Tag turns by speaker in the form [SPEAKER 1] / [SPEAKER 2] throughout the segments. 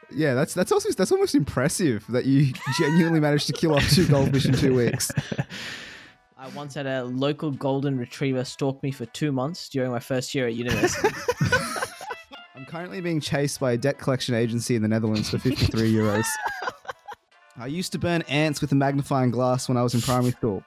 [SPEAKER 1] Yeah, that's almost impressive that you genuinely managed to kill off 2 goldfish in 2 weeks.
[SPEAKER 2] I once had a local golden retriever stalk me for 2 months during my first year at university.
[SPEAKER 1] I'm currently being chased by a debt collection agency in the Netherlands for 53 euros. I used to burn ants with a magnifying glass when I was in primary school.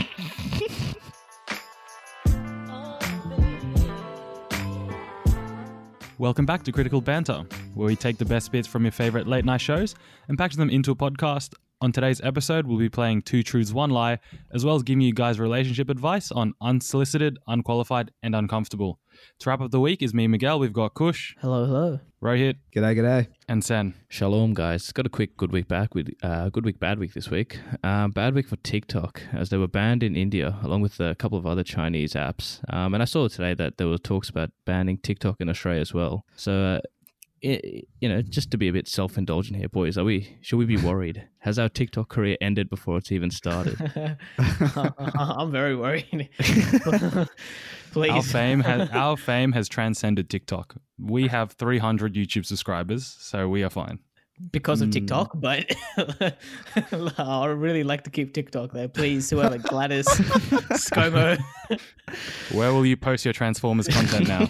[SPEAKER 3] Welcome back to Critical Banter, where we take the best bits from your favourite late night shows and package them into a podcast. On today's episode, we'll be playing 2 Truths, 1 Lie, as well as giving you guys relationship advice on unsolicited, unqualified, and uncomfortable. To wrap up the week is me, Miguel. We've got Kush.
[SPEAKER 2] Hello, hello.
[SPEAKER 3] Rohit.
[SPEAKER 1] G'day.
[SPEAKER 3] And Sen.
[SPEAKER 4] Shalom, guys. Got a quick good week, bad week this week. Bad week for TikTok, as they were banned in India, along with a couple of other Chinese apps. And I saw today that there were talks about banning TikTok in Australia as well. So, just to be a bit self-indulgent here, boys, should we be worried? Has our TikTok career ended before it's even started?
[SPEAKER 2] I'm very worried. Please.
[SPEAKER 3] Our fame has transcended TikTok. We have 300 YouTube subscribers, so we are fine.
[SPEAKER 2] Because of TikTok, but I really like to keep TikTok there. Please, whoever, Gladys, ScoMo.
[SPEAKER 3] Where will you post your Transformers content now?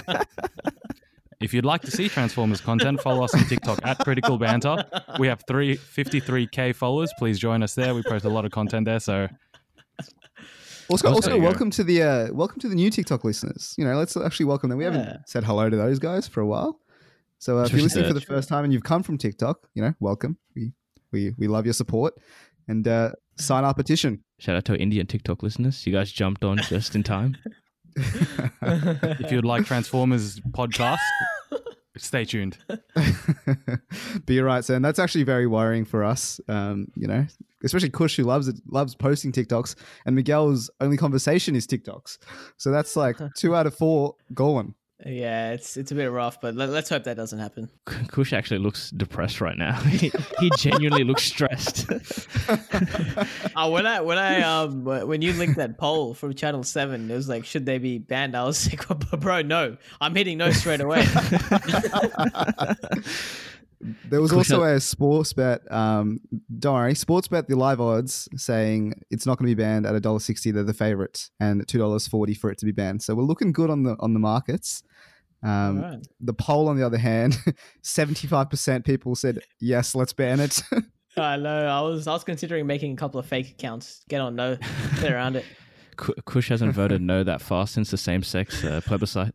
[SPEAKER 3] If you'd like to see Transformers content, follow us on TikTok at Critical Banter. We have 53k followers. Please join us there. We post a lot of content there. So,
[SPEAKER 1] also welcome to the new TikTok listeners. Let's actually welcome them. We haven't said hello to those guys for a while. So if you're listening for the first time and you've come from TikTok, welcome. We love your support and sign our petition.
[SPEAKER 4] Shout out to our Indian TikTok listeners. You guys jumped on just in time.
[SPEAKER 3] If you'd like Transformers podcast, stay tuned.
[SPEAKER 1] But you're right, Sam. That's actually very worrying for us. Especially Kush, who loves posting TikToks, and Miguel's only conversation is TikToks. So that's like 2 out of 4 gone.
[SPEAKER 2] Yeah, it's a bit rough, but let's hope that doesn't happen.
[SPEAKER 4] Kush actually looks depressed right now. He genuinely looks stressed.
[SPEAKER 2] When you linked that poll from Channel 7, it was like, should they be banned? I was like, bro, no. I'm hitting no straight away.
[SPEAKER 1] There was also a Sportsbet, don't worry, Sportsbet, the live odds saying it's not going to be banned at $1.60. They're the favourite, and $2.40 for it to be banned. So we're looking good on the markets. Right. The poll, on the other hand, 75% people said, yes, let's ban it.
[SPEAKER 2] I know. I was considering making a couple of fake accounts. Get around it.
[SPEAKER 4] Kush hasn't voted no that fast since the same-sex plebiscite.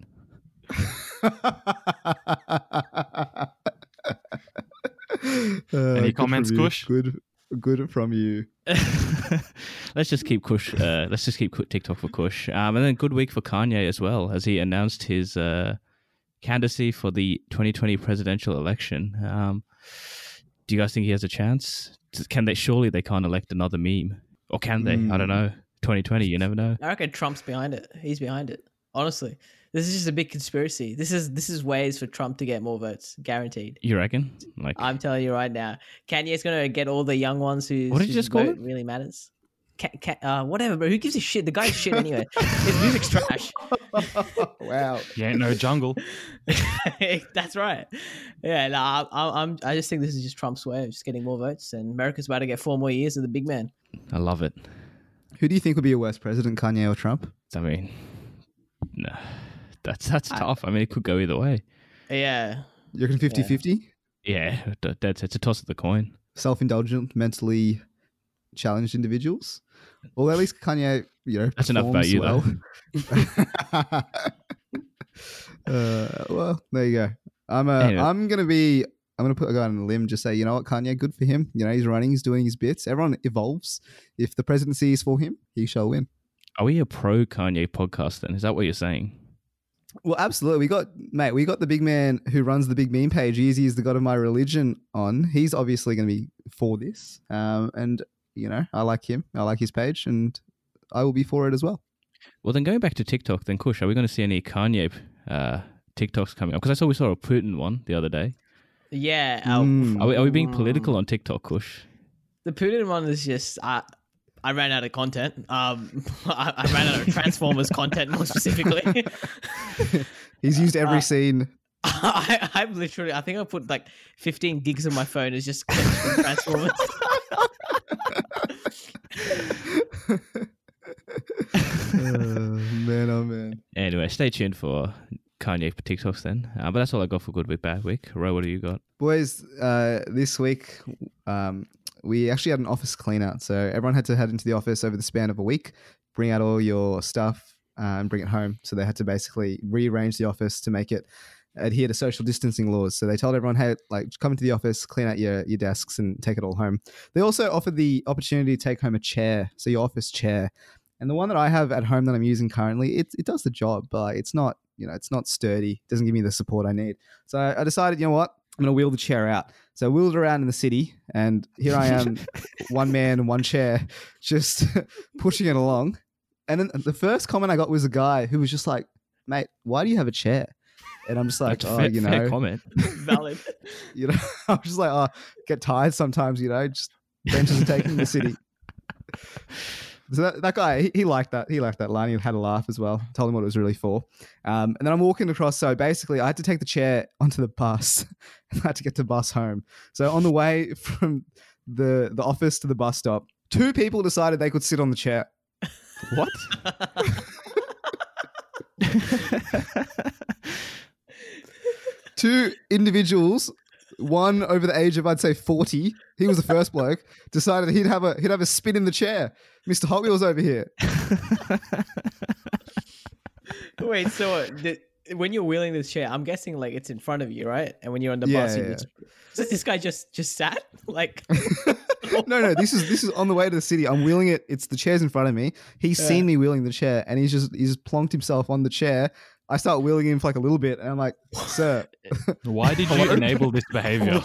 [SPEAKER 3] Any comments, Kush?
[SPEAKER 1] Good from you.
[SPEAKER 4] Let's just keep Kush. Let's just keep TikTok for Kush. And then good week for Kanye as well, as he announced his candidacy for the 2020 presidential election. Do you guys think he has a chance? Surely they can't elect another meme, or can they? I don't know. 2020, you never know.
[SPEAKER 2] I reckon Trump's behind it. He's behind it. Honestly, this is just a big conspiracy. This is ways for Trump to get more votes, guaranteed.
[SPEAKER 4] You reckon?
[SPEAKER 2] I'm telling you right now, Kanye's gonna get all the young ones who.
[SPEAKER 4] What did you just call it?
[SPEAKER 2] Really matters. Whatever, bro. Who gives a shit? The guy's shit anyway. His music's trash.
[SPEAKER 1] Wow.
[SPEAKER 3] You ain't no jungle.
[SPEAKER 2] That's right. Yeah, I just think this is just Trump's way of just getting more votes, and America's about to get 4 more years of the big man.
[SPEAKER 4] I love it.
[SPEAKER 1] Who do you think would be a worse president, Kanye or Trump?
[SPEAKER 4] I mean, no, that's tough. I mean, it could go either way.
[SPEAKER 2] Yeah.
[SPEAKER 1] You reckon 50-50?
[SPEAKER 4] Yeah, it's a toss of the coin.
[SPEAKER 1] Self-indulgent, mentally challenged individuals? Well, at least Kanye,
[SPEAKER 4] that's enough about you,
[SPEAKER 1] well. Well, there you go. I'm gonna put a guy on a limb. Just say, you know what, Kanye, good for him. He's running, he's doing his bits. Everyone evolves. If the presidency is for him, he shall win.
[SPEAKER 4] Are we a pro Kanye podcast then? Is that what you're saying?
[SPEAKER 1] Well, absolutely. We got the big man who runs the big meme page. Easy is the God of my religion on. He's obviously going to be for this. And I like him. I like his page, and I will be for it as well.
[SPEAKER 4] Well, then going back to TikTok, then Kush, are we going to see any Kanye TikToks coming up? Because we saw a Putin one the other day.
[SPEAKER 2] Yeah.
[SPEAKER 4] Are we being political on TikTok, Kush?
[SPEAKER 2] The Putin one is just I ran out of content. I ran out of Transformers content more specifically.
[SPEAKER 1] He's used every scene
[SPEAKER 2] I'm literally, I think I put like 15 gigs on my phone as just clips from Transformers.
[SPEAKER 1] Man, oh man.
[SPEAKER 4] Anyway, stay tuned for Kanye for TikToks then. But that's all I got for Good Week, Bad Week. Ro, what do you got?
[SPEAKER 1] Boys, this week we actually had an office clean out. So everyone had to head into the office over the span of a week, bring out all your stuff and bring it home. So they had to basically rearrange the office to make it adhere to social distancing laws. So they told everyone, hey, like come into the office, clean out your desks and take it all home. They also offered the opportunity to take home a chair, so your office chair. And the one that I have at home that I'm using currently, it does the job, but it's not, it's not sturdy. It doesn't give me the support I need. So I decided, you know what? I'm going to wheel the chair out. So I wheeled it around in the city, and here I am, one man and one chair, just pushing it along. And then the first comment I got was a guy who was just like, mate, why do you have a chair? And I'm just like,
[SPEAKER 4] fair comment.
[SPEAKER 2] Valid.
[SPEAKER 1] I'm just like, get tired sometimes, just benches are taking the city. So that guy, he liked that. He liked that line. He had a laugh as well. Told him what it was really for. And then I'm walking across. So basically, I had to take the chair onto the bus. And I had to get the bus home. So on the way from the office to the bus stop, 2 people decided they could sit on the chair.
[SPEAKER 4] What?
[SPEAKER 1] Two individuals, one over the age of, I'd say, 40. He was the first bloke. Decided he'd have a spin in the chair. Mr. Hot Wheels over here.
[SPEAKER 2] Wait, so when you're wheeling this chair, I'm guessing like it's in front of you, right? And when you're on the bus, so this guy just sat like.
[SPEAKER 1] No. This is on the way to the city. I'm wheeling it. It's the chair's in front of me. He's seen me wheeling the chair, and he's plonked himself on the chair. I start wheeling him for like a little bit, and I'm like, sir.
[SPEAKER 3] Why did you enable this behavior?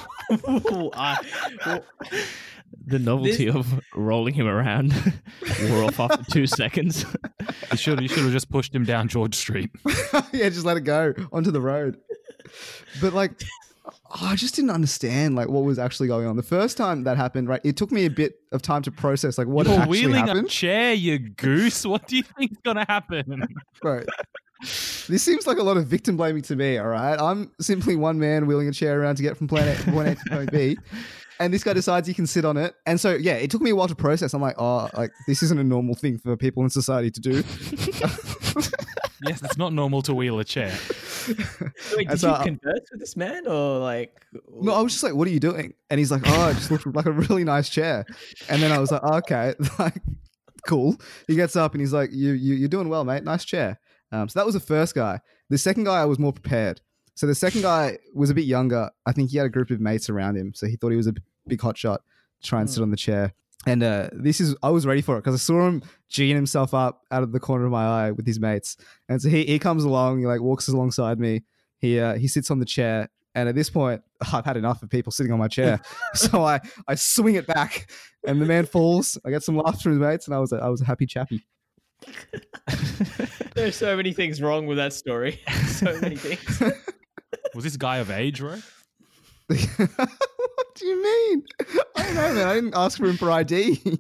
[SPEAKER 4] The novelty of rolling him around wore off after 2 seconds.
[SPEAKER 3] You should have just pushed him down George Street.
[SPEAKER 1] Yeah, just let it go onto the road. But like, I just didn't understand like what was actually going on. The first time that happened, right, it took me a bit of time to process like what
[SPEAKER 3] You're
[SPEAKER 1] actually
[SPEAKER 3] wheeling
[SPEAKER 1] happened.
[SPEAKER 3] a chair, you goose. What do you think's gonna happen?
[SPEAKER 1] Bro, this seems like a lot of victim blaming to me, all right? I'm simply one man wheeling a chair around to get from point A to point B. And this guy decides he can sit on it. And so, yeah, it took me a while to process. I'm like, this isn't a normal thing for people in society to do.
[SPEAKER 3] Yes, it's not normal to wheel a chair.
[SPEAKER 2] Wait, did you converse with this man or like?
[SPEAKER 1] No, I was just like, what are you doing? And he's like, it just looked like a really nice chair. And then I was like, okay, like, cool. He gets up and he's like, you're doing well, mate. Nice chair. So that was the first guy. The second guy, I was more prepared. So the second guy was a bit younger. I think he had a group of mates around him. So he thought he was a big hotshot to try and sit on the chair. And I was ready for it because I saw him geeing himself up out of the corner of my eye with his mates. And so he comes along, he like walks alongside me. He sits on the chair. And at this point, I've had enough of people sitting on my chair. So I swing it back and the man falls. I get some laughter from his mates and I was a happy chappy.
[SPEAKER 2] There's so many things wrong with that story. So many things.
[SPEAKER 3] Was this guy of age, right?
[SPEAKER 1] What do you mean? I don't know, man. I didn't ask for him for ID.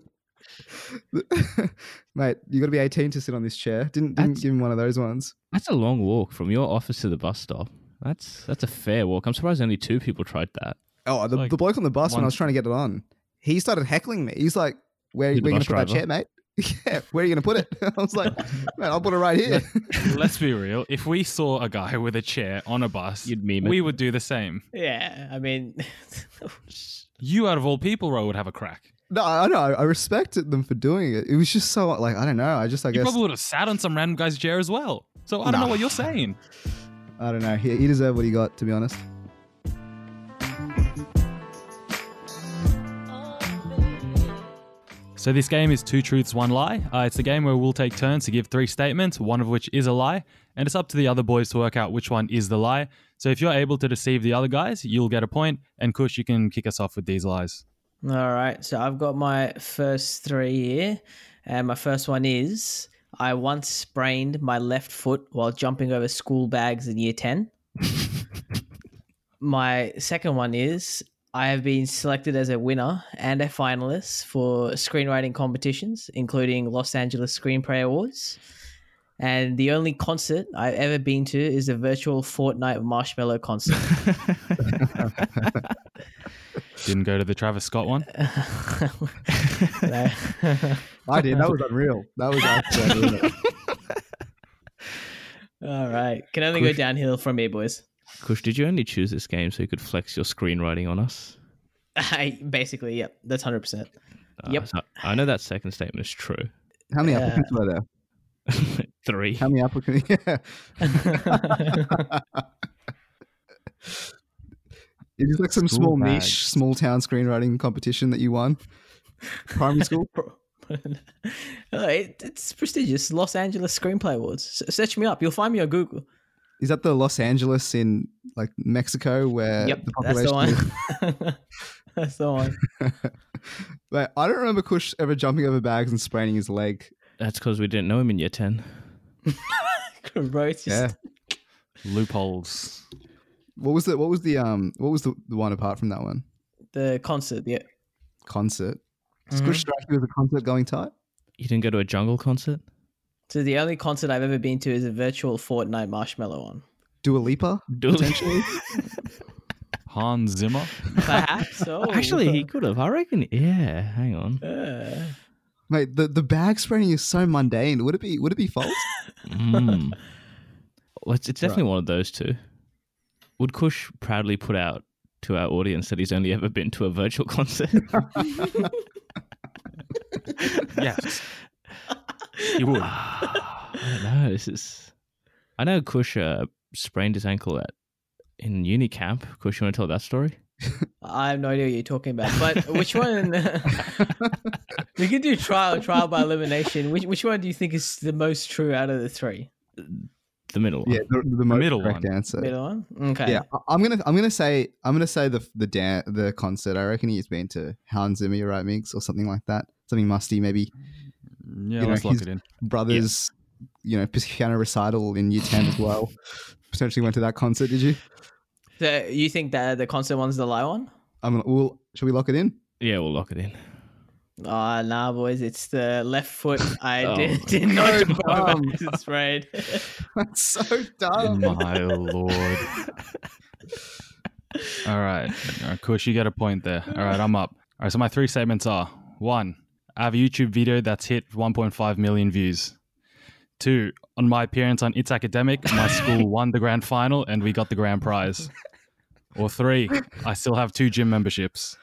[SPEAKER 1] Mate, you got to be 18 to sit on this chair. Didn't give him one of those ones.
[SPEAKER 4] That's a long walk from your office to the bus stop. That's a fair walk. I'm surprised only 2 people tried that.
[SPEAKER 1] Oh, the bloke on the bus when I was trying to get it on, he started heckling me. He's like, where are you going to put that chair, mate? Yeah, where are you going to put it? I was like, man, I'll put it right here.
[SPEAKER 3] Let's be real. If we saw a guy with a chair on a bus,
[SPEAKER 4] you'd meme it.
[SPEAKER 3] We would do the same.
[SPEAKER 2] Yeah, I mean...
[SPEAKER 3] You, out of all people, Ro, would have a crack.
[SPEAKER 1] No, I know. I respected them for doing it. It was just so, like, I don't know. I guess...
[SPEAKER 3] You probably would have sat on some random guy's chair as well. So I don't know what you're saying.
[SPEAKER 1] I don't know. He deserved what he got, to be honest.
[SPEAKER 3] So this game is 2 truths, 1 lie. It's a game where we'll take turns to give 3 statements, one of which is a lie, and it's up to the other boys to work out which one is the lie. So if you're able to deceive the other guys, you'll get a point, and Kush, you can kick us off with these lies.
[SPEAKER 2] All right, so I've got my first 3 here, and my first one is, I once sprained my left foot while jumping over school bags in year 10. My second one is, I have been selected as a winner and a finalist for screenwriting competitions, including Los Angeles Screenplay Awards. And the only concert I've ever been to is a virtual Fortnite Marshmallow concert.
[SPEAKER 3] Didn't go to the Travis Scott one?
[SPEAKER 2] No.
[SPEAKER 1] I did. That was unreal. That was actually unreal.
[SPEAKER 2] All right. Can only go downhill from here, boys.
[SPEAKER 4] Kush, did you only choose this game so you could flex your screenwriting on us?
[SPEAKER 2] Basically, yep. That's 100%. Yep.
[SPEAKER 4] So I know that second statement is true.
[SPEAKER 1] How many applicants were there?
[SPEAKER 4] 3.
[SPEAKER 1] How many applicants? Yeah. It is like some
[SPEAKER 3] School
[SPEAKER 1] small
[SPEAKER 3] bag.
[SPEAKER 1] niche, small town screenwriting competition that you won. Primary school?
[SPEAKER 2] It's prestigious. Los Angeles Screenplay Awards. Search me up. You'll find me on Google.
[SPEAKER 1] Is that the Los Angeles in like Mexico where
[SPEAKER 2] Yep,
[SPEAKER 1] the
[SPEAKER 2] that's the
[SPEAKER 1] population
[SPEAKER 2] one. That's the one.
[SPEAKER 1] Like, I don't remember Kush ever jumping over bags and spraining his leg.
[SPEAKER 4] That's because we didn't know him in year 10.
[SPEAKER 2] Bro, it's just...
[SPEAKER 1] Yeah.
[SPEAKER 3] Loopholes.
[SPEAKER 1] What was the one apart from that one?
[SPEAKER 2] The concert, yeah.
[SPEAKER 1] Concert. Does Kush strike you as a concert going type?
[SPEAKER 4] You didn't go to a jungle concert?
[SPEAKER 2] So the only concert I've ever been to is a virtual Fortnite Marshmallow one.
[SPEAKER 1] Dua Lipa? Potentially?
[SPEAKER 3] Hans Zimmer.
[SPEAKER 2] Perhaps. Oh.
[SPEAKER 4] Actually, he could have. I reckon. Yeah, hang on.
[SPEAKER 1] Mate, the bag spraining is so mundane. Would it be false?
[SPEAKER 4] Well, it's definitely one of those two. Would Kush proudly put out to our audience that he's only ever been to a virtual concert?
[SPEAKER 3] Yes. He would.
[SPEAKER 4] I don't know. I know Kush sprained his ankle in uni camp. Kush, you want to tell that story?
[SPEAKER 2] I have no idea what you're talking about. But which one? We could do trial by elimination. Which one do you think is the most true out of the three?
[SPEAKER 4] The middle one.
[SPEAKER 1] Yeah, the most
[SPEAKER 3] middle
[SPEAKER 1] correct
[SPEAKER 3] one.
[SPEAKER 1] answer.
[SPEAKER 2] Middle one. Okay.
[SPEAKER 1] Yeah, I'm gonna say the concert. I reckon he's been to Hans Zimmer, you're right, Migs, or something like that. Something musty, maybe.
[SPEAKER 3] Yeah,
[SPEAKER 1] You know,
[SPEAKER 3] let's lock
[SPEAKER 1] his
[SPEAKER 3] it in.
[SPEAKER 1] Brother's, piano recital in year 10 as well. Potentially went to that concert. Did you?
[SPEAKER 2] So you think that the concert one's the lie one?
[SPEAKER 1] Should we lock it in?
[SPEAKER 4] Yeah, we'll lock it in.
[SPEAKER 2] Oh, nah, boys. It's the left foot. I
[SPEAKER 4] Oh.
[SPEAKER 2] did not
[SPEAKER 1] So dumb.
[SPEAKER 2] it's right.
[SPEAKER 1] That's so dumb.
[SPEAKER 3] My lord. All right. Kush, you get a point there. All right, I'm up. All right, so my 3 statements are: 1, I have a YouTube video that's hit 1.5 million views. 2, on my appearance on It's Academic, my school won the grand final and we got the grand prize. Or 3, I still have 2 gym memberships.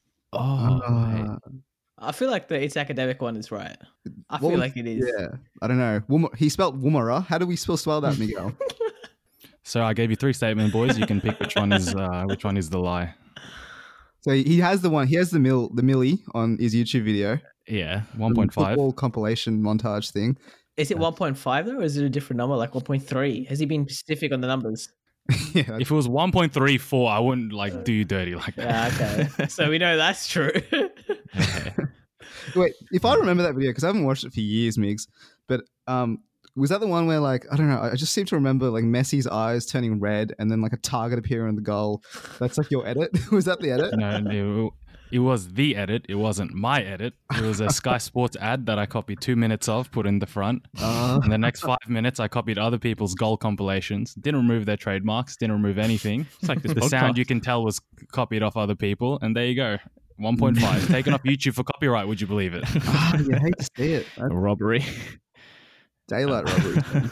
[SPEAKER 4] Oh,
[SPEAKER 2] I feel like the It's Academic one is right. I
[SPEAKER 1] What
[SPEAKER 2] feel
[SPEAKER 1] was-
[SPEAKER 2] like it is.
[SPEAKER 1] Yeah, I don't know. He spelled Woomera. How do we spell that, Miguel?
[SPEAKER 3] So I gave you 3 statements, boys. You can pick which one is the lie.
[SPEAKER 1] So he has the one. He has the Millie on his YouTube video.
[SPEAKER 4] yeah.
[SPEAKER 3] 1.5.
[SPEAKER 1] Football compilation montage thing.
[SPEAKER 2] Is it 1.5 though, or is it a different number, like 1.3? Has he been specific on the numbers?
[SPEAKER 1] Yeah,
[SPEAKER 3] If it was 1.34, I wouldn't do you dirty like that.
[SPEAKER 2] Yeah, okay. So we know that's true.
[SPEAKER 4] Okay.
[SPEAKER 1] Wait, if I remember that video, because I haven't watched it for years, Migs, but was that the one where, like, I don't know, I just seem to remember, like, Messi's eyes turning red and then, like, a target appearing on the goal. That's, like, your edit? Was that the edit?
[SPEAKER 3] No, it was the edit. It wasn't my edit. It was a Sky Sports ad that I copied 2 minutes of, put in the front. In the next 5 minutes, I copied other people's goal compilations. Didn't remove their trademarks. Didn't remove anything.
[SPEAKER 4] It's like this
[SPEAKER 3] The
[SPEAKER 4] podcast.
[SPEAKER 3] sound you can tell was copied off other people. And there you go. 1.5. Taken off YouTube for copyright. Would you believe it?
[SPEAKER 1] You hate to see it. That's
[SPEAKER 4] robbery.
[SPEAKER 1] daylight robbery.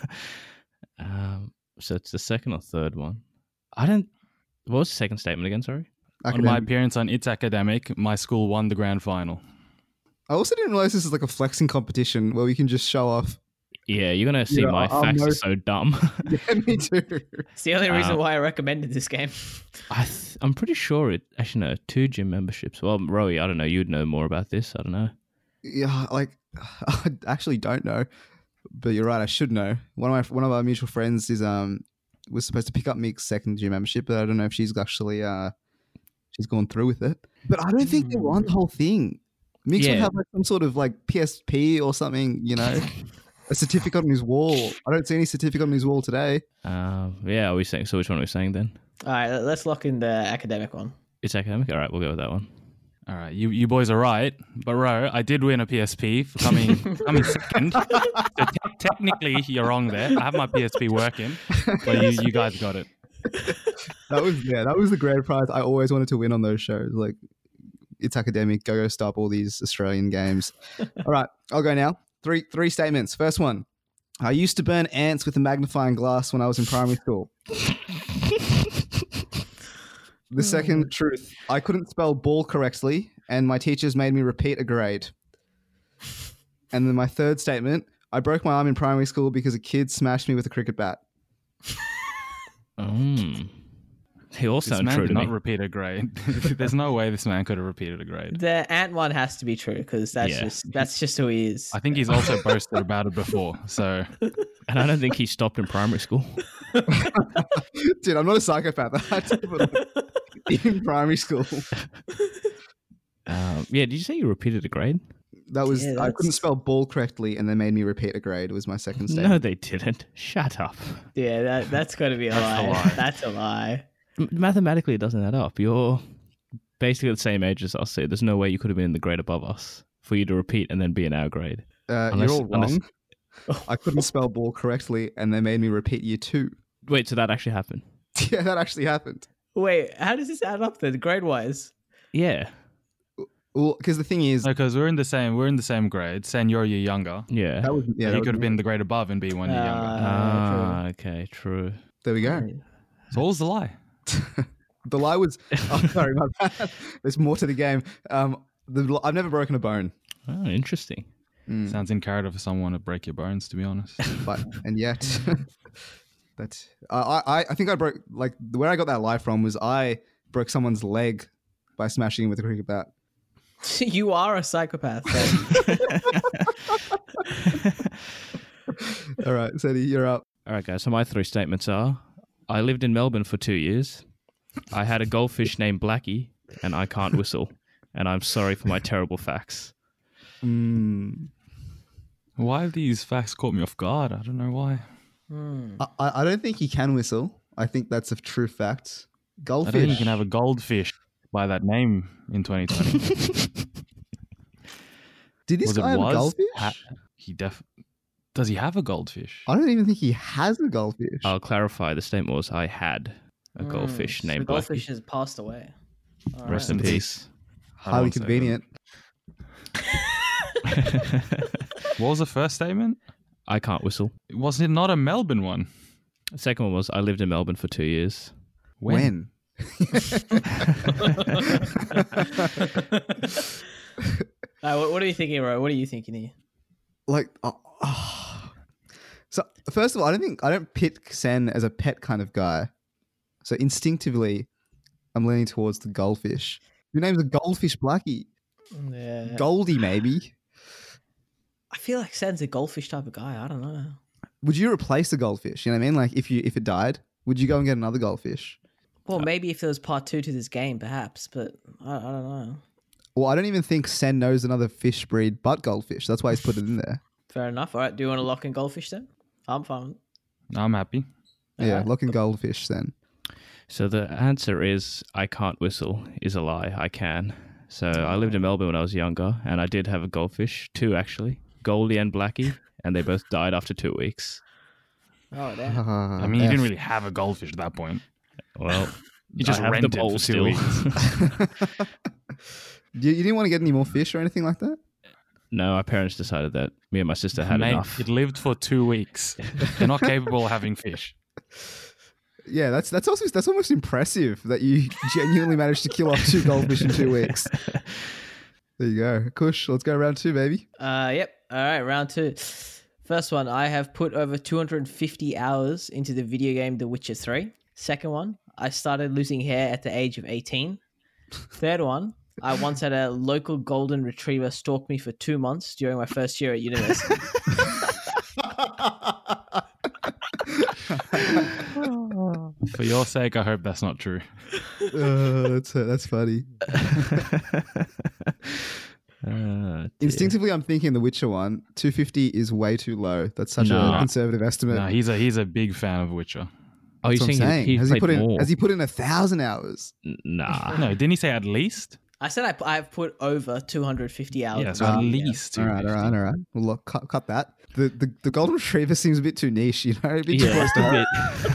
[SPEAKER 4] So it's the second or third one. What was the second statement again? Sorry.
[SPEAKER 3] On my
[SPEAKER 1] Academic.
[SPEAKER 3] appearance on It's Academic, my school won the grand final.
[SPEAKER 1] I also didn't realize this is like a flexing competition where we can just show off.
[SPEAKER 4] Yeah, you're gonna see
[SPEAKER 1] Yeah,
[SPEAKER 4] my
[SPEAKER 1] I'll
[SPEAKER 4] facts
[SPEAKER 1] know-
[SPEAKER 4] are so dumb.
[SPEAKER 1] Yeah, me too.
[SPEAKER 2] It's the only reason why I recommended this game.
[SPEAKER 4] I'm pretty sure it. Actually, no, 2 gym memberships. Well, Rowie, I don't know. You'd know more about this. I don't know.
[SPEAKER 1] Yeah, like, I actually don't know, but you're right. I should know. One of our mutual friends was supposed to pick up Mick's second gym membership, but I don't know if she's actually she's gone through with it. But I don't think they won the whole thing. Mick would
[SPEAKER 4] Yeah.
[SPEAKER 1] have like some sort of like PSP or something, a certificate on his wall. I don't see any certificate on his wall today.
[SPEAKER 4] Yeah, are we saying? So which one are we saying then?
[SPEAKER 2] All right, let's lock in the academic one.
[SPEAKER 4] It's academic. All right, we'll go with that one.
[SPEAKER 3] All right, you boys are right, but Ro, I did win a PSP for coming second. So technically, you're wrong there. I have my PSP working, but you guys got it.
[SPEAKER 1] That was the grand prize I always wanted to win on those shows. Like, It's Academic, Go Stop, all these Australian games. All right, I'll go now. Three statements. First one: I used to burn ants with a magnifying glass when I was in primary school. The second truth: I couldn't spell ball correctly, and my teachers made me repeat a grade. And then my third statement: I broke my arm in primary school because a kid smashed me with a cricket bat.
[SPEAKER 4] He all
[SPEAKER 3] This
[SPEAKER 4] sound
[SPEAKER 3] man
[SPEAKER 4] true
[SPEAKER 3] did
[SPEAKER 4] to
[SPEAKER 3] not
[SPEAKER 4] me.
[SPEAKER 3] repeat a grade. There's no way this man could have repeated a grade.
[SPEAKER 2] The ant one has to be true because that's just who he is.
[SPEAKER 3] I think he's also boasted about it before. So
[SPEAKER 4] And I don't think he stopped in primary school.
[SPEAKER 1] Dude, I'm not a psychopath. I had to put it in primary school.
[SPEAKER 4] Did you say you repeated a grade?
[SPEAKER 1] That was
[SPEAKER 2] Yeah,
[SPEAKER 1] I couldn't
[SPEAKER 2] that's-
[SPEAKER 1] spell ball correctly, and they made me repeat a grade. Was my second statement.
[SPEAKER 4] No, they didn't. Shut up.
[SPEAKER 2] Yeah, that's got to be a lie.
[SPEAKER 3] lie.
[SPEAKER 2] That's a lie.
[SPEAKER 4] Mathematically, it doesn't add up. You're basically the same age as us. So there's no way you could have been in the grade above us for you to repeat and then be in our grade.
[SPEAKER 1] You're all wrong. I couldn't spell ball correctly, and they made me repeat year 2.
[SPEAKER 4] Wait, so that actually happened?
[SPEAKER 1] Yeah, that actually happened.
[SPEAKER 2] Wait, how does this add up then, grade wise?
[SPEAKER 4] Yeah.
[SPEAKER 1] Well, because the thing is,
[SPEAKER 3] because we're in the same grade. Sen, you're a year younger.
[SPEAKER 4] Yeah.
[SPEAKER 1] that was
[SPEAKER 3] Yeah, he could have been the grade above and be 1 year younger.
[SPEAKER 4] Okay, true.
[SPEAKER 1] There we go.
[SPEAKER 3] So what was the lie?
[SPEAKER 1] The lie was. Oh, sorry, my bad. There's more to the game. I've never broken a bone,
[SPEAKER 4] Oh, interesting.
[SPEAKER 3] Sounds imperative for someone to break your bones, to be honest.
[SPEAKER 1] and yet, that's. I think I broke, like, where I got that lie from was I broke someone's leg by smashing him with a cricket bat.
[SPEAKER 2] You are a psychopath. Then.
[SPEAKER 1] All right, Sadie, you're up.
[SPEAKER 4] All right, guys. So my 3 statements are: I lived in Melbourne for 2 years. I had a goldfish named Blackie, and I can't whistle. And I'm sorry for my terrible facts.
[SPEAKER 3] Why have these facts caught me off guard? I don't know why.
[SPEAKER 1] I don't think he can whistle. I think that's a true fact.
[SPEAKER 3] I
[SPEAKER 1] Goldfish.
[SPEAKER 3] don't think you can have a goldfish by that name in 2020.
[SPEAKER 1] Did this guy have a goldfish?
[SPEAKER 3] Does he have a goldfish?
[SPEAKER 1] I don't even think he has a goldfish.
[SPEAKER 4] I'll clarify. The statement was I had a goldfish
[SPEAKER 2] So
[SPEAKER 4] named
[SPEAKER 2] the goldfish
[SPEAKER 4] Blackie.
[SPEAKER 2] has passed away. All
[SPEAKER 4] Rest
[SPEAKER 2] right.
[SPEAKER 4] in peace.
[SPEAKER 1] Highly convenient.
[SPEAKER 3] What was the first statement?
[SPEAKER 4] I can't whistle.
[SPEAKER 3] Was it not a Melbourne one?
[SPEAKER 4] The second one was I lived in Melbourne for 2 years.
[SPEAKER 1] When?
[SPEAKER 2] What are you thinking, Ro? What are you thinking here?
[SPEAKER 1] Like, so first of all, I don't pick Sen as a pet kind of guy. So instinctively, I'm leaning towards the goldfish. Your name's a goldfish Blackie.
[SPEAKER 2] Yeah.
[SPEAKER 1] Goldie, maybe.
[SPEAKER 2] I feel like Sen's a goldfish type of guy. I don't know.
[SPEAKER 1] Would you replace the goldfish? You know what I mean? Like, if it died, would you go and get another goldfish?
[SPEAKER 2] Well, maybe if there was part 2 to this game, perhaps, but I don't know.
[SPEAKER 1] Well, I don't even think Sen knows another fish breed but goldfish. That's why he's put it in there.
[SPEAKER 2] Fair enough. All right. Do you want to lock in goldfish then? I'm fine.
[SPEAKER 3] I'm happy.
[SPEAKER 1] Yeah, lock in goldfish then.
[SPEAKER 4] So the answer is I can't whistle is a lie. I can. So I lived in Melbourne when I was younger, and I did have a goldfish, 2 actually, Goldie and Blackie, and they both died after 2 weeks.
[SPEAKER 2] Oh, damn.
[SPEAKER 3] I mean, you didn't really have a goldfish at that point.
[SPEAKER 4] Well,
[SPEAKER 3] You just
[SPEAKER 4] I have
[SPEAKER 3] rented
[SPEAKER 4] the
[SPEAKER 3] for
[SPEAKER 4] bowl
[SPEAKER 3] 2
[SPEAKER 4] still.
[SPEAKER 3] weeks.
[SPEAKER 1] You didn't want to get any more fish or anything like that?
[SPEAKER 4] No, our parents decided that me and my sister had
[SPEAKER 3] Mate,
[SPEAKER 4] enough.
[SPEAKER 3] it lived for 2 weeks. They're not capable of having fish.
[SPEAKER 1] Yeah, that's almost impressive that you genuinely managed to kill off 2 goldfish in 2 weeks. There you go. Kush, let's go round 2, baby.
[SPEAKER 2] Yep. All right. Round 2. First one, I have put over 250 hours into the video game The Witcher 3. Second one, I started losing hair at the age of 18. Third one, I once had a local golden retriever stalk me for 2 months during my first year at university.
[SPEAKER 3] For your sake, I hope that's not true.
[SPEAKER 1] That's funny. Instinctively, I'm thinking the Witcher one. 250 is way too low. That's such
[SPEAKER 4] No.
[SPEAKER 1] a conservative estimate.
[SPEAKER 3] No, he's a big fan of Witcher.
[SPEAKER 4] Oh, you're
[SPEAKER 1] That's what I'm
[SPEAKER 4] saying
[SPEAKER 1] saying.
[SPEAKER 4] he
[SPEAKER 1] Has he
[SPEAKER 4] played
[SPEAKER 1] put in?
[SPEAKER 4] more?
[SPEAKER 1] Has he put in 1,000 hours?
[SPEAKER 4] Nah.
[SPEAKER 3] No, didn't he say at least?
[SPEAKER 2] I said I've put over 250 hours.
[SPEAKER 3] Yeah, so at
[SPEAKER 2] in
[SPEAKER 3] least
[SPEAKER 1] All right.
[SPEAKER 3] 250.
[SPEAKER 1] Well, look, cut that. The golden retriever seems a bit too niche, a bit too close to home.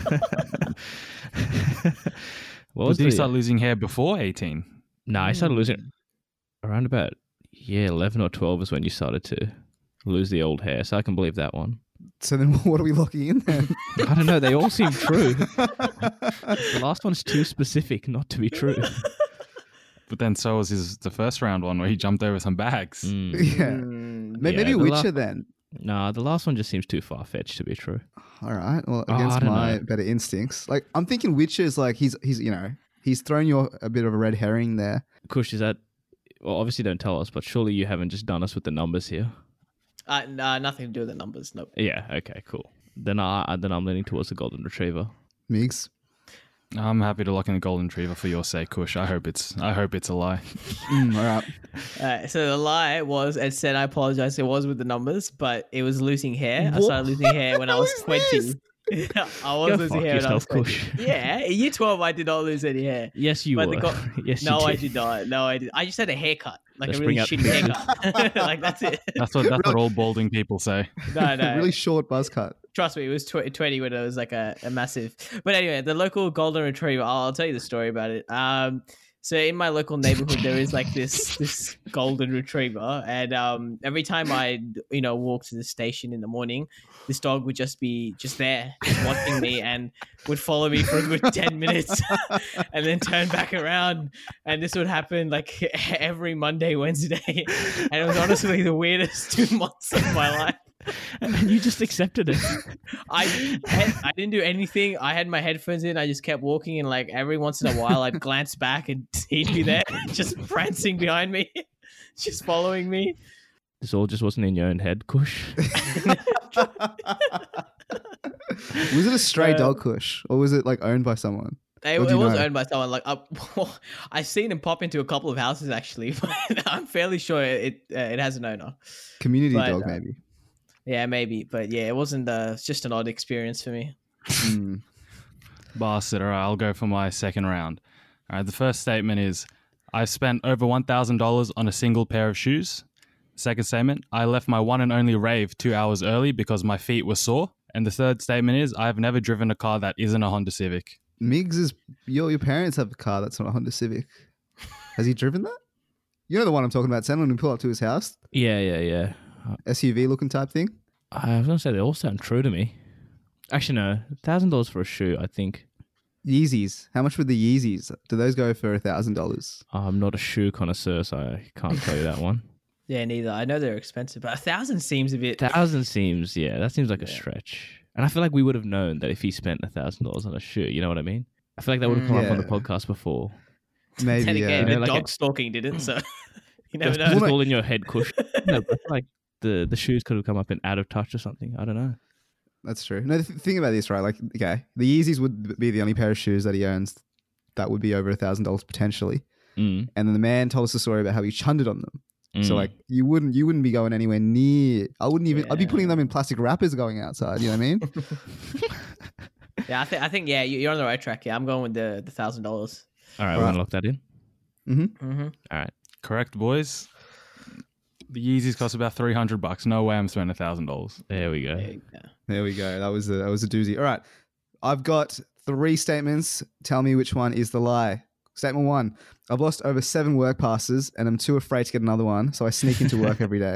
[SPEAKER 4] What
[SPEAKER 3] But
[SPEAKER 4] was
[SPEAKER 3] did he
[SPEAKER 4] the-
[SPEAKER 3] start losing hair before 18?
[SPEAKER 4] No, I started losing around about 11 or 12 is when you started to lose the old hair. So I can believe that one.
[SPEAKER 1] So then, what are we locking in then?
[SPEAKER 4] I don't know. They all seem true. The last one's too specific not to be true.
[SPEAKER 3] But then so was the first round one where he jumped over some bags.
[SPEAKER 1] Yeah,
[SPEAKER 2] Mm,
[SPEAKER 1] maybe
[SPEAKER 4] the
[SPEAKER 1] Witcher
[SPEAKER 4] last-
[SPEAKER 1] then.
[SPEAKER 4] No, the last one just seems too far fetched to be true.
[SPEAKER 1] All right. Well,
[SPEAKER 4] I
[SPEAKER 1] against
[SPEAKER 4] don't
[SPEAKER 1] my
[SPEAKER 4] know.
[SPEAKER 1] better instincts, like I'm thinking Witcher is like he's thrown you a bit of a red herring there.
[SPEAKER 4] Kush, is that? Well, obviously don't tell us, but surely you haven't just done us with the numbers here.
[SPEAKER 2] nothing to do with the numbers. Nope.
[SPEAKER 4] Yeah. Okay. Cool. Then I'm leaning towards the golden retriever.
[SPEAKER 1] Migs.
[SPEAKER 3] I'm happy to lock in the golden retriever for your sake, Kush. I hope it's a lie.
[SPEAKER 1] All right.
[SPEAKER 2] So the lie was, as said, I apologize. It was with the numbers, but it was losing hair. I
[SPEAKER 1] What?
[SPEAKER 2] started losing hair when I was
[SPEAKER 1] What is
[SPEAKER 2] 20. I was
[SPEAKER 4] Go
[SPEAKER 2] losing
[SPEAKER 4] fuck
[SPEAKER 2] hair when I was
[SPEAKER 4] yourself,
[SPEAKER 2] 20.
[SPEAKER 4] Kush.
[SPEAKER 2] Yeah, in year 12, I did not lose any hair.
[SPEAKER 4] Yes, you
[SPEAKER 2] But
[SPEAKER 4] were.
[SPEAKER 2] the go-
[SPEAKER 4] Yes,
[SPEAKER 2] No,
[SPEAKER 4] you
[SPEAKER 2] I
[SPEAKER 4] did.
[SPEAKER 2] did not. No, I did. I just had a haircut, like
[SPEAKER 4] Let's
[SPEAKER 2] a really
[SPEAKER 4] bring up-
[SPEAKER 2] shitty haircut. Like that's it.
[SPEAKER 3] That's what all balding people say.
[SPEAKER 2] No, no.
[SPEAKER 1] Really short buzz cut.
[SPEAKER 2] Trust me, it was 20 when it was like a massive. But anyway, the local golden retriever. I'll tell you the story about it. So in my local neighborhood, there is like this golden retriever, and every time I walk to the station in the morning, this dog would just be there, just watching me, and would follow me for a good 10 minutes, and then turn back around. And this would happen like every Monday, Wednesday, and it was honestly the weirdest 2 months of my life.
[SPEAKER 4] And you just accepted it.
[SPEAKER 2] I didn't do anything. I had my headphones in. I just kept walking, and like every once in a while, I'd glance back and he'd be there, just prancing behind me, just following me.
[SPEAKER 4] This all just wasn't in your own head, Kush.
[SPEAKER 1] Was it a stray dog, Kush, or was it like owned by someone?
[SPEAKER 2] It
[SPEAKER 1] What do you
[SPEAKER 2] was
[SPEAKER 1] know?
[SPEAKER 2] owned by someone. Like I've seen him pop into a couple of houses actually, but I'm fairly sure it has an owner.
[SPEAKER 1] Community
[SPEAKER 2] But,
[SPEAKER 1] dog, maybe.
[SPEAKER 2] Yeah, maybe, but yeah, it wasn't. It's just an odd experience for me.
[SPEAKER 1] Mm.
[SPEAKER 3] Bastard. All right, I'll go for my second round. All right, the first statement is I've spent over $1,000 on a single pair of shoes. Second statement, I left my one and only rave 2 hours early because my feet were sore. And the third statement is I've never driven a car that isn't a Honda Civic.
[SPEAKER 1] Migs is your parents have a car that's not a Honda Civic. Has he driven that? You know the one I'm talking about, Sam, when we pull up to his house,
[SPEAKER 4] Yeah.
[SPEAKER 1] SUV looking type thing.
[SPEAKER 4] I was gonna say they all sound true to me. Actually, no, $1,000 for a shoe. I think
[SPEAKER 1] Yeezys. How much were the Yeezys? Do those go for $1,000?
[SPEAKER 4] I'm not a shoe connoisseur, so I can't tell you that one.
[SPEAKER 2] Yeah, neither. I know they're expensive, but 1,000 seems a bit.
[SPEAKER 4] 1,000 seems, that seems like a stretch. And I feel like we would have known that if he spent $1,000 on a shoe. You know what I mean? I feel like that would have come up on the
[SPEAKER 1] Yeah.
[SPEAKER 4] podcast before.
[SPEAKER 1] Maybe.
[SPEAKER 2] Then again,
[SPEAKER 1] Yeah.
[SPEAKER 2] the
[SPEAKER 4] like
[SPEAKER 2] dog
[SPEAKER 4] a-
[SPEAKER 2] stalking didn't, so you never
[SPEAKER 4] It's
[SPEAKER 2] know.
[SPEAKER 4] all in your head, Kush. No, but I feel like the shoes could have come up in out of touch or something. I don't know.
[SPEAKER 1] That's true. No, the thing about this, right? Like, okay, the Yeezys would be the only pair of shoes that he owns that would be over $1,000 potentially.
[SPEAKER 4] Mm.
[SPEAKER 1] And then the man told us a story about how he chundered on them. So
[SPEAKER 4] Mm.
[SPEAKER 1] like you wouldn't be going anywhere near. I wouldn't even. I'd be putting them in plastic wrappers going outside. You know what I mean?
[SPEAKER 2] Yeah, I think yeah, you're on the right track. Yeah, I'm going with the $1,000.
[SPEAKER 4] All right, we're
[SPEAKER 1] Right.
[SPEAKER 4] going to lock that in.
[SPEAKER 2] Mm-hmm.
[SPEAKER 4] All right.
[SPEAKER 3] Correct, boys. The Yeezys cost about $300. No way I'm spending $1,000.
[SPEAKER 4] There we go.
[SPEAKER 1] There we go. That was a doozy. All right, I've got 3 statements. Tell me which one is the lie. Statement 1: I've lost over 7 work passes and I'm too afraid to get another one, so I sneak into work every day.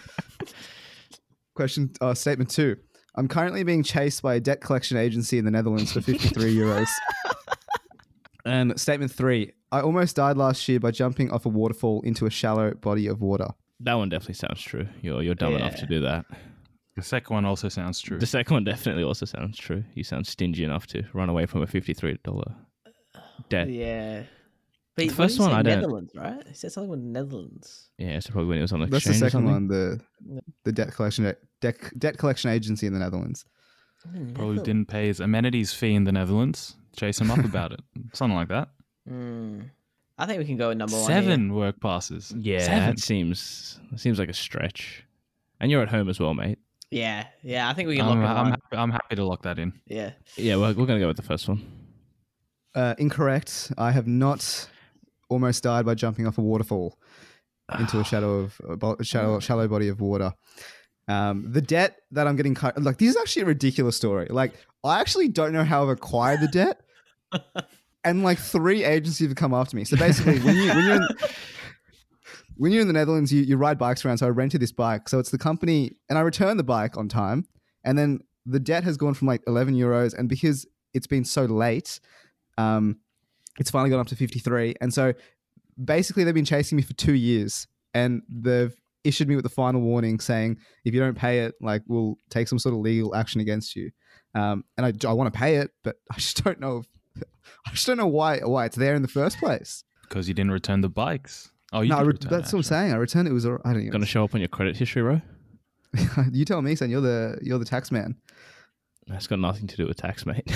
[SPEAKER 1] Statement 2: I'm currently being chased by a debt collection agency in the Netherlands for 53 euros. And statement 3: I almost died last year by jumping off a waterfall into a shallow body of water.
[SPEAKER 4] That one definitely sounds true. You're dumb enough to
[SPEAKER 2] Yeah.
[SPEAKER 4] do that.
[SPEAKER 3] The second one also sounds true.
[SPEAKER 4] The second one definitely also sounds true. You sound stingy enough to run away from a $53 debt.
[SPEAKER 2] Yeah. But
[SPEAKER 4] The first one, I don't-
[SPEAKER 2] Netherlands, right? He said something with Netherlands.
[SPEAKER 4] Yeah, so probably when it was on
[SPEAKER 1] That's the
[SPEAKER 4] exchange or
[SPEAKER 1] second
[SPEAKER 4] something.
[SPEAKER 1] one, the debt collection agency in the Netherlands.
[SPEAKER 3] Probably didn't pay his amenities fee in the Netherlands. Chase him up about it. Something like that.
[SPEAKER 2] I think we can go with number 1.
[SPEAKER 3] 7 work passes.
[SPEAKER 4] Yeah,
[SPEAKER 3] 7.
[SPEAKER 4] that seems like a stretch. And you're at home as well, mate.
[SPEAKER 2] Yeah, I think we can lock it on.
[SPEAKER 3] I'm happy to lock that in.
[SPEAKER 2] Yeah.
[SPEAKER 4] Yeah, we're going to go with the first one.
[SPEAKER 1] Incorrect. I have not almost died by jumping off a waterfall into a shallow body of water. The debt that I'm getting cut, like, this is actually a ridiculous story. Like, I actually don't know how I've acquired the debt, and like 3 agencies have come after me. So basically, when you're in the Netherlands, you ride bikes around. So I rented this bike. So it's the company, and I returned the bike on time, and then the debt has gone from like €11, and because it's been so late, it's finally gone up to 53. And so basically, they've been chasing me for 2 years, and they've issued me with the final warning saying, if you don't pay it, like, we'll take some sort of legal action against you. And I want to pay it, but I just don't know. I just don't know why it's there in the first place.
[SPEAKER 3] Because you didn't return the bikes. Oh,
[SPEAKER 1] that's what I'm saying. I returned it. Was I don't know.
[SPEAKER 4] Going to show up on your credit history, Ro?
[SPEAKER 1] You tell me, son. You're the tax man.
[SPEAKER 4] That's got nothing to do with tax, mate.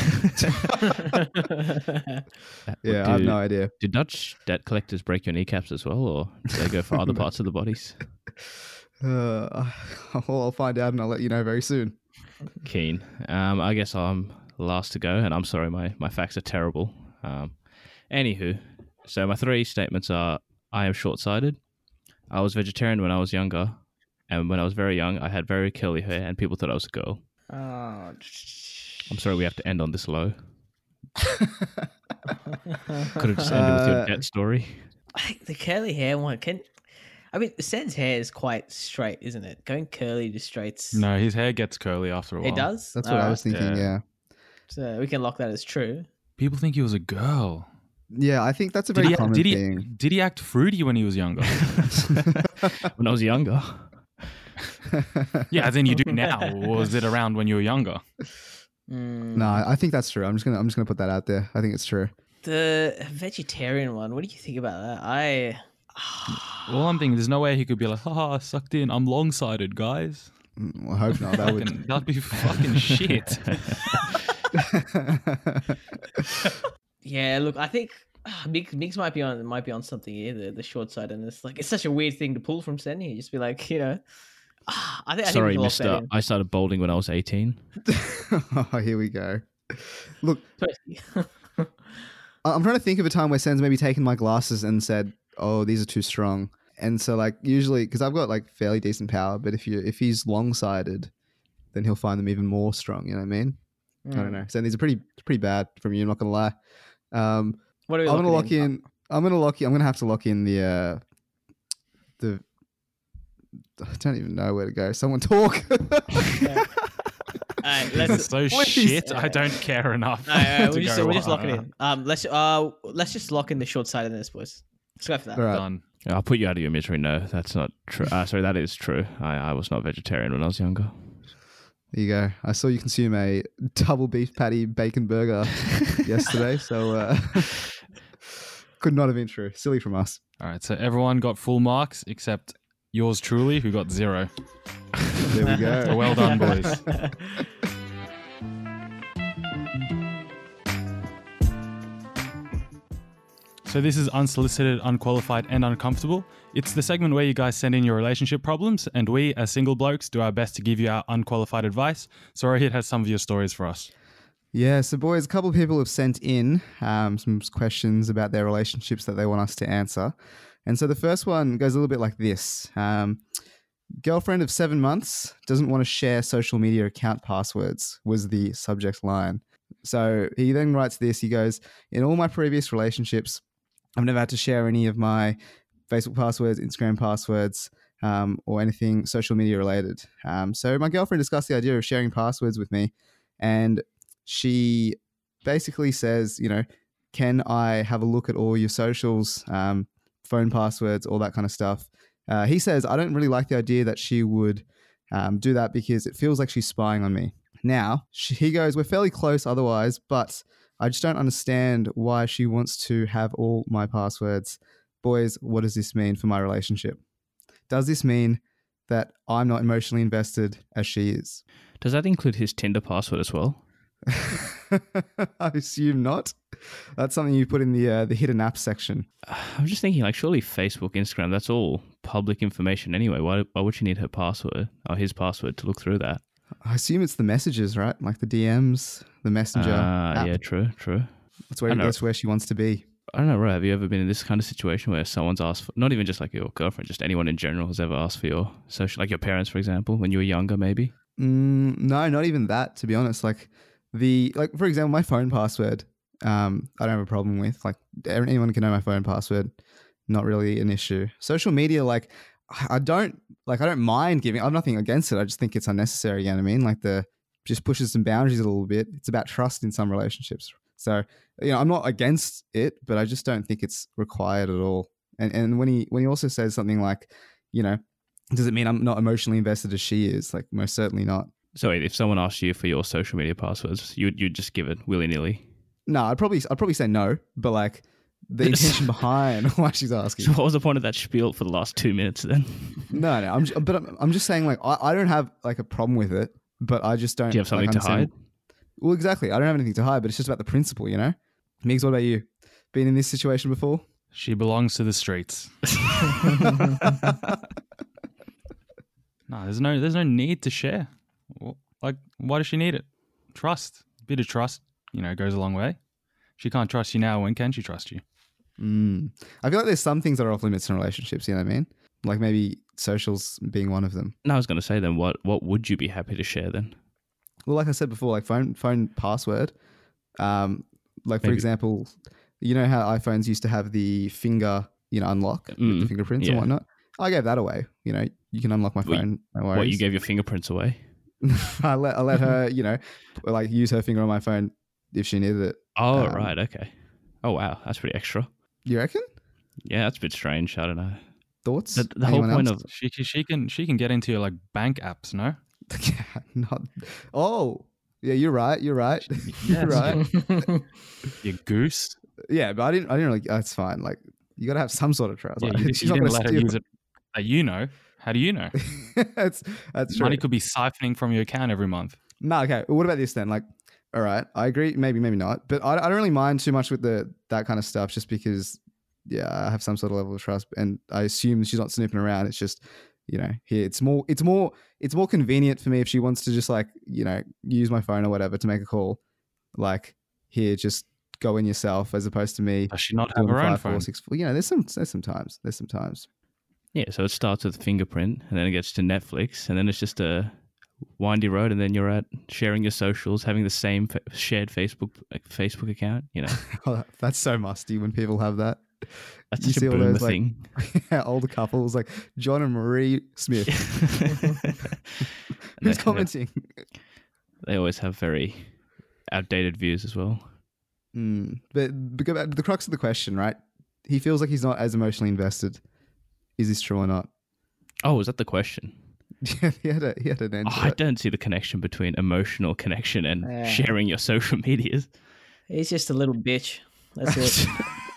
[SPEAKER 1] Yeah, I have no idea.
[SPEAKER 4] Do Dutch debt collectors break your kneecaps as well, or do they go for other parts of the bodies?
[SPEAKER 1] I'll find out and I'll let you know very soon.
[SPEAKER 4] Keen. I guess I'm last to go, and I'm sorry, my facts are terrible. Anywho, so my 3 statements are: I am short-sighted. I was vegetarian when I was younger, and when I was very young, I had very curly hair, and people thought I was a girl.
[SPEAKER 2] Oh,
[SPEAKER 4] I'm sorry, we have to end on this low. Could have just ended with your debt story.
[SPEAKER 2] the curly hair one Sen's hair is quite straight, isn't it? Going curly to straights.
[SPEAKER 3] No, his hair gets curly after a while.
[SPEAKER 2] It does?
[SPEAKER 1] That's what I was thinking, yeah.
[SPEAKER 2] So we can lock that as true.
[SPEAKER 3] People think he was a girl.
[SPEAKER 1] Yeah, I think that's a very common thing.
[SPEAKER 3] Did he act fruity when he was younger?
[SPEAKER 4] When I was younger.
[SPEAKER 3] Yeah, as in you do now. Or was it around when you were younger?
[SPEAKER 1] No, I think that's true. I'm just gonna put that out there. I think it's true.
[SPEAKER 2] The vegetarian one. What do you think about that?
[SPEAKER 3] Well, I'm thinking there's no way he could be like, haha, sucked in. I'm long-sighted, guys.
[SPEAKER 1] I hope not.
[SPEAKER 3] That'd be fucking shit.
[SPEAKER 2] Yeah, look, I think Migs might be on something here. The short sightedness, like, it's such a weird thing to pull from Sen. You just be like, you know.
[SPEAKER 4] Sorry, mister. I started bowling when I was 18.
[SPEAKER 1] Oh, here we go. Look, I'm trying to think of a time where Sen's maybe taken my glasses and said, "Oh, these are too strong." And so, like, usually, because I've got like fairly decent power, but if he's long-sighted, then he'll find them even more strong. You know what I mean? I don't know. So these are pretty bad from you. I'm not gonna lie.
[SPEAKER 2] What are we
[SPEAKER 1] I'm gonna lock in? I'm gonna have to lock in the. I don't even know where to go. Someone talk.
[SPEAKER 2] Yeah. Alright,
[SPEAKER 3] That's so shit. I don't care enough.
[SPEAKER 2] We're just locking in. Let's just lock in the short-sightedness, boys. Let's go for that.
[SPEAKER 1] Right.
[SPEAKER 3] Done.
[SPEAKER 4] I'll put you out of your misery. No, that's not true. Sorry, that is true. I was not vegetarian when I was younger.
[SPEAKER 1] There you go. I saw you consume a double beef patty bacon burger yesterday, so could not have been true. Silly from us.
[SPEAKER 3] All right, so everyone got full marks except yours truly, who got 0.
[SPEAKER 1] There we go.
[SPEAKER 3] So well done, boys. So this is Unsolicited, Unqualified, and Uncomfortable. It's the segment where you guys send in your relationship problems, and we, as single blokes, do our best to give you our unqualified advice. So Rohit has some of your stories for us.
[SPEAKER 1] Yeah, so boys, a couple of people have sent in some questions about their relationships that they want us to answer. And so the first one goes a little bit like this. Girlfriend of 7 months doesn't want to share social media account passwords was the subject line. So he then writes this. He goes, in all my previous relationships, I've never had to share any of my Facebook passwords, Instagram passwords, or anything social media related. So my girlfriend discussed the idea of sharing passwords with me, and she basically says, you know, can I have a look at all your socials, phone passwords, all that kind of stuff? He says, I don't really like the idea that she would do that because it feels like she's spying on me. Now, he goes, we're fairly close otherwise, but I just don't understand why she wants to have all my passwords. Boys, what does this mean for my relationship? Does this mean that I'm not emotionally invested as she is?
[SPEAKER 4] Does that include his Tinder password as well?
[SPEAKER 1] I assume not. That's something you put in the hidden apps section.
[SPEAKER 4] I'm just thinking, like, surely Facebook, Instagram, that's all public information anyway. Why would she need her password or his password to look through that?
[SPEAKER 1] I assume it's the messages, right? Like the DMs, the messenger app.
[SPEAKER 4] Yeah, true.
[SPEAKER 1] That's where she wants to be.
[SPEAKER 4] I don't know, Roy, have you ever been in this kind of situation where someone's asked for, not even just like your girlfriend, just anyone in general has ever asked for your social, like your parents, for example, when you were younger, maybe?
[SPEAKER 1] No, not even that, to be honest. Like for example, my phone password, I don't have a problem with. Like anyone can know my phone password. Not really an issue. Social media, like I don't mind giving. I have nothing against it. I just think it's unnecessary. You know what I mean? Like just pushes some boundaries a little bit. It's about trust in some relationships. So I'm not against it, but I just don't think it's required at all. And when he also says something like, does it mean I'm not emotionally invested as she is? Like most certainly not.
[SPEAKER 4] So if someone asked you for your social media passwords, you'd just give it willy nilly.
[SPEAKER 1] No, I'd probably say no, but like the intention behind why she's asking.
[SPEAKER 4] So what was the point of that spiel for the last 2 minutes then?
[SPEAKER 1] No, I'm just saying like I don't have like a problem with it, but I just don't.
[SPEAKER 4] Do you have something to hide?
[SPEAKER 1] Well, exactly. I don't have anything to hide, but it's just about the principle, Migs, what about you? Been in this situation before?
[SPEAKER 3] She belongs to the streets. No, there's no need to share. Like, why does she need it? Trust. A bit of trust, goes a long way. She can't trust you now. When can she trust you?
[SPEAKER 1] I feel like there's some things that are off limits in relationships, you know what I mean? Like maybe socials being one of them.
[SPEAKER 4] No, I was going to say then, what would you be happy to share then?
[SPEAKER 1] Well, like I said before, like phone password. Like for example, you know how iPhones used to have the finger, unlock with the fingerprints and whatnot? I gave that away. You can unlock my phone. No worries.
[SPEAKER 4] What, you gave your fingerprints away?
[SPEAKER 1] I let her, like use her finger on my phone if she needed it.
[SPEAKER 4] Oh, right. Okay. Oh, wow. That's pretty extra.
[SPEAKER 1] You reckon?
[SPEAKER 4] Yeah, that's a bit strange. I don't know.
[SPEAKER 1] Thoughts?
[SPEAKER 4] The whole point of
[SPEAKER 3] she can get into your like bank apps, no?
[SPEAKER 1] Oh, yeah, you're right. You're right. You're right.
[SPEAKER 3] You goose.
[SPEAKER 1] Yeah, but I didn't really. That's fine. Like you got to have some sort of trust.
[SPEAKER 3] Yeah,
[SPEAKER 1] like,
[SPEAKER 3] she's not going to let her use it. How do you know?
[SPEAKER 1] that's true.
[SPEAKER 3] Money could be siphoning from your account every month.
[SPEAKER 1] No, okay. Well, what about this then? Like, all right, I agree. Maybe not. But I don't really mind too much with that kind of stuff, just because, yeah, I have some sort of level of trust, and I assume she's not snooping around. It's just, here it's more convenient for me if she wants to just like, use my phone or whatever to make a call. Like, here, just go in yourself, as opposed to me.
[SPEAKER 3] Does she not have her own phone?
[SPEAKER 1] 6, 4. There's some times.
[SPEAKER 4] Yeah, so it starts with fingerprint, and then it gets to Netflix, and then it's just a windy road, and then you're at sharing your socials, having the same shared Facebook account.
[SPEAKER 1] Oh, that's so musty when people have that.
[SPEAKER 4] That's such a boomer thing.
[SPEAKER 1] Older couples like John and Marie Smith. Who's commenting?
[SPEAKER 4] They always have very outdated views as well.
[SPEAKER 1] But go back to the crux of the question, right? He feels like he's not as emotionally invested. Is this true or not?
[SPEAKER 4] Oh, is that the question?
[SPEAKER 1] Yeah, he had an answer.
[SPEAKER 4] I don't see the connection between emotional connection and sharing your social medias.
[SPEAKER 2] He's just a little bitch. That's it.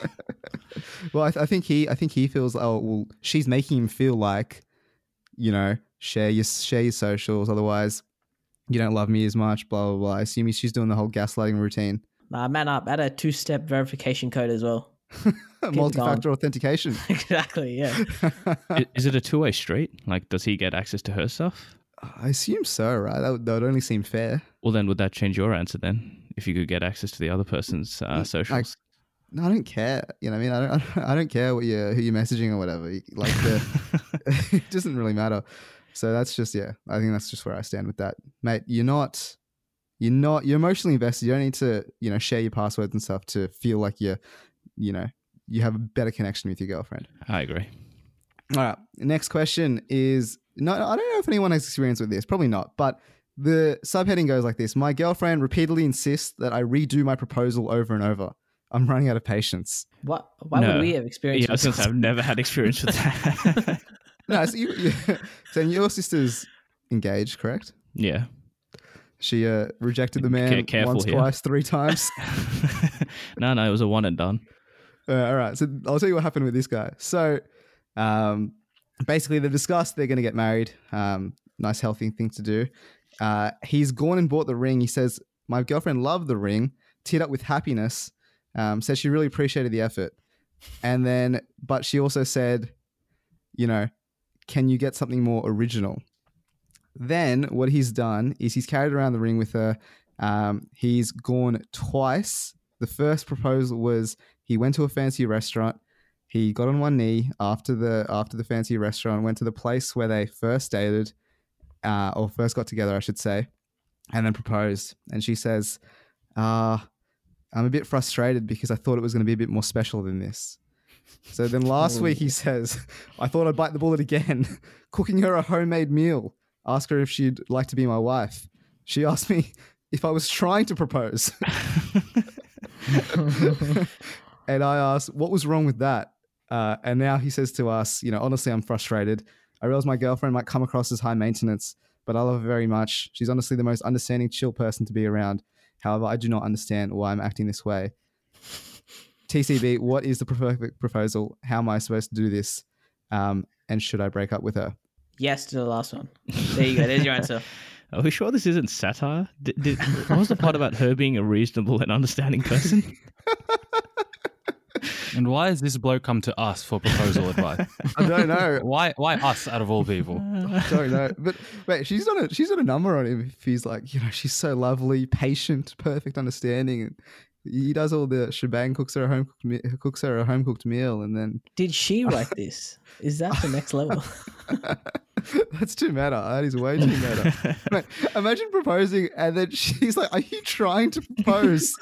[SPEAKER 1] Well, I think he feels, oh well, she's making him feel like, share your socials, otherwise you don't love me as much. Blah blah blah. I assume she's doing the whole gaslighting routine.
[SPEAKER 2] Nah, man up. Add a 2-step verification code as well.
[SPEAKER 1] Multi-factor authentication.
[SPEAKER 2] Exactly, yeah.
[SPEAKER 4] Is it a two-way street? Like, does he get access to her stuff?
[SPEAKER 1] I assume so, right? That would only seem fair.
[SPEAKER 4] Well, then would that change your answer then? If you could get access to the other person's socials?
[SPEAKER 1] No, I don't care. You know what I mean? I don't care who you're messaging or whatever. Like, it doesn't really matter. So that's just, I think that's just where I stand with that. Mate, you're emotionally invested. You don't need to, share your passwords and stuff to feel like you have a better connection with your girlfriend.
[SPEAKER 4] I agree.
[SPEAKER 1] All right. Next question is, no, I don't know if anyone has experience with this. Probably not. But the subheading goes like this. My girlfriend repeatedly insists that I redo my proposal over and over. I'm running out of patience.
[SPEAKER 2] What? Why would we have experience with
[SPEAKER 4] this? I've never had experience with that.
[SPEAKER 1] No, so your sister's engaged, correct?
[SPEAKER 4] Yeah.
[SPEAKER 1] She rejected the man once, twice, 3 times.
[SPEAKER 4] No, it was a one and done.
[SPEAKER 1] All right. So I'll tell you what happened with this guy. So basically they've discussed they're going to get married. Nice, healthy thing to do. He's gone and bought the ring. He says, my girlfriend loved the ring, teared up with happiness, said she really appreciated the effort. And then, but she also said, can you get something more original? Then what he's done is he's carried around the ring with her. He's gone twice. The first proposal was He went to a fancy restaurant. He got on one knee after the fancy restaurant, went to the place where they first dated, or first got together, I should say, and then proposed. And she says, I'm a bit frustrated because I thought it was going to be a bit more special than this. So then last week he says, I thought I'd bite the bullet again, cooking her a homemade meal. Ask her if she'd like to be my wife. She asked me if I was trying to propose. And I asked, what was wrong with that? And now he says to us, honestly, I'm frustrated. I realize my girlfriend might come across as high maintenance, but I love her very much. She's honestly the most understanding, chill person to be around. However, I do not understand why I'm acting this way. TCB, what is the perfect proposal? How am I supposed to do this? And should I break up with her?
[SPEAKER 2] Yes to the last one. There you go. There's your answer.
[SPEAKER 4] Are we sure this isn't satire? What was the part about her being a reasonable and understanding person?
[SPEAKER 3] And why has this bloke come to us for proposal advice?
[SPEAKER 1] I don't know.
[SPEAKER 3] Why us out of all people?
[SPEAKER 1] I don't know. But wait, she's got a number on him if he's like, she's so lovely, patient, perfect understanding. And he does all the shebang, cooks her a home cooked meal, and then
[SPEAKER 2] Did she write this? Is that the next level?
[SPEAKER 1] that's too meta. That is way too meta. Mate, imagine proposing and then she's like, "Are you trying to propose?"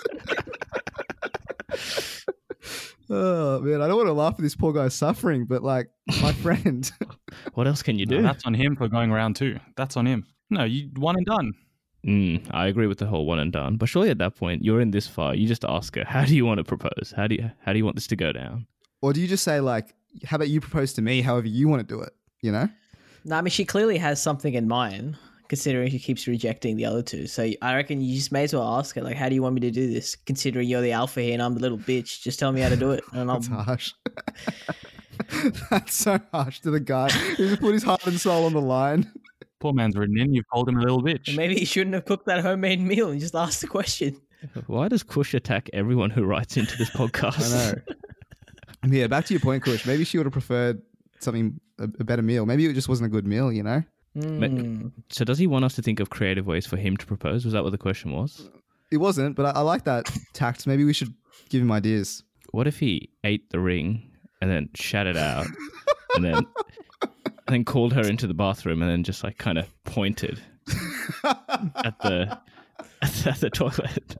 [SPEAKER 1] Oh man, I don't want to laugh at this poor guy's suffering, but like, my friend.
[SPEAKER 4] What else can you do?
[SPEAKER 3] No, that's on him for going round 2. That's on him. No, you one and done.
[SPEAKER 4] I agree with the whole one and done. But surely at that point, you're in this far. You just ask her, how do you want to propose? How do you want this to go down?
[SPEAKER 1] Or do you just say like, how about you propose to me however you want to do it,
[SPEAKER 2] No, I mean, she clearly has something in mind, considering she keeps rejecting the other two. So I reckon you just may as well ask her, like, how do you want me to do this? Considering you're the alpha here and I'm the little bitch. Just tell me how to do it. And
[SPEAKER 1] That's harsh. That's so harsh to the guy who's put his heart and soul on the line.
[SPEAKER 3] Poor man's written in. You've called him a little bitch.
[SPEAKER 2] Maybe he shouldn't have cooked that homemade meal and just asked the question.
[SPEAKER 4] Why does Kush attack everyone who writes into this podcast?
[SPEAKER 1] I know. Yeah, back to your point, Kush. Maybe she would have preferred something, a better meal. Maybe it just wasn't a good meal,
[SPEAKER 4] So does he want us to think of creative ways for him to propose? Was that what the question was?
[SPEAKER 1] It wasn't, but I like that tact. Maybe we should give him ideas.
[SPEAKER 4] What if he ate the ring and then shat it out and then called her into the bathroom and then just like kind of pointed at the toilet?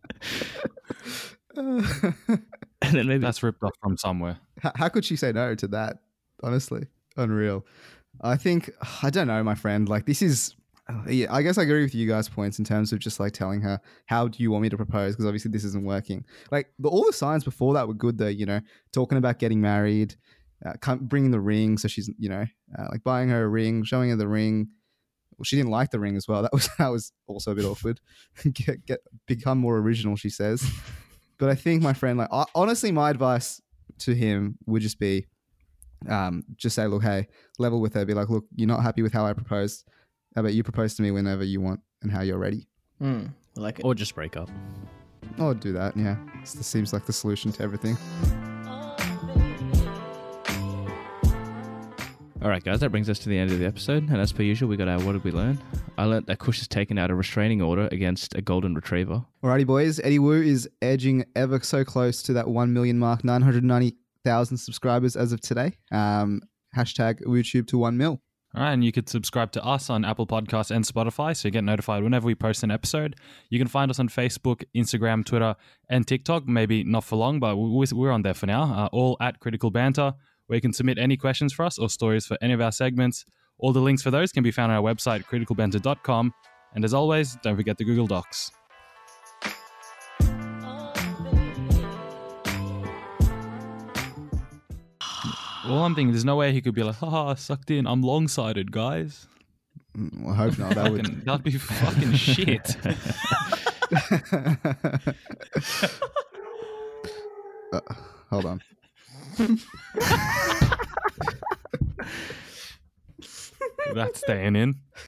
[SPEAKER 4] And then maybe
[SPEAKER 3] that's ripped off from somewhere.
[SPEAKER 1] How could she say no to that? Honestly, unreal. I don't know, my friend. Like, this is, I guess I agree with you guys' points in terms of just like telling her, how do you want me to propose? Because obviously this isn't working. Like, all the signs before that were good though, talking about getting married, bringing the ring. So she's, like buying her a ring, showing her the ring. Well, she didn't like the ring as well. That was also a bit awkward. Become more original, she says. But I think, my friend, like, honestly, my advice to him would just be, just say, look, hey, level with her. Be like, look, you're not happy with how I proposed. How about you propose to me whenever you want and how you're ready?
[SPEAKER 2] I like it.
[SPEAKER 4] Or just break up.
[SPEAKER 1] Or do that, yeah. This seems like the solution to everything.
[SPEAKER 4] All right, guys, that brings us to the end of the episode. And as per usual, we got our What Did We Learn? I learnt that Kush has taken out a restraining order against a golden retriever.
[SPEAKER 1] Alrighty, boys. Eddie Wu is edging ever so close to that 1 million mark, 990,000 subscribers as of today. Hashtag YouTube to 1 mil.
[SPEAKER 3] All right, and you could subscribe to us on Apple Podcasts and Spotify so you get notified whenever we post an episode. You can find us on Facebook, Instagram, Twitter, and TikTok. Maybe not for long, but we're on there for now. All at Critical Banter, where you can submit any questions for us or stories for any of our segments. All the links for those can be found on our website, criticalbanter.com. And as always, don't forget the Google Docs. All I'm thinking, there's no way he could be like, haha, sucked in. I'm long-sided, guys.
[SPEAKER 1] Well, I hope not.
[SPEAKER 3] That'd be fucking shit.
[SPEAKER 1] Hold on.
[SPEAKER 3] That's staying in.